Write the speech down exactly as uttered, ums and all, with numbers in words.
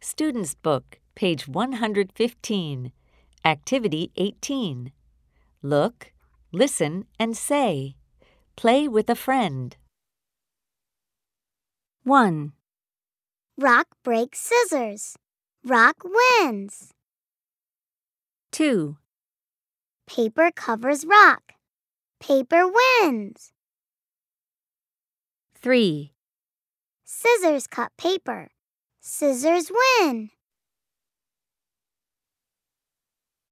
Student's Book, page one hundred fifteen. Activity eighteen. Look, listen, and say. Play with a friend. one. Rock breaks scissors. Rock wins. two. Paper covers rock. Paper wins. three. Scissors cut paper. Scissors win.